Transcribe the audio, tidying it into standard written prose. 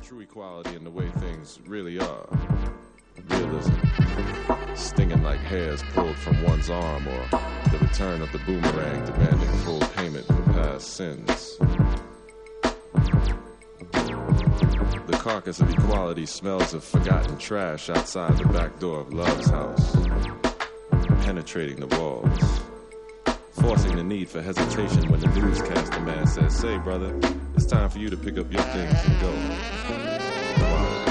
True equality in the way things really are. Realism, stinging like hairs pulled from one's arm, or the return of the boomerang demanding full payment for past sins. The carcass of equality smells of forgotten trash outside the back door of love's house, penetrating the walls, forcing the need for hesitation when the newscaster man says, "Say, brother, it's time for you to pick up your things and go."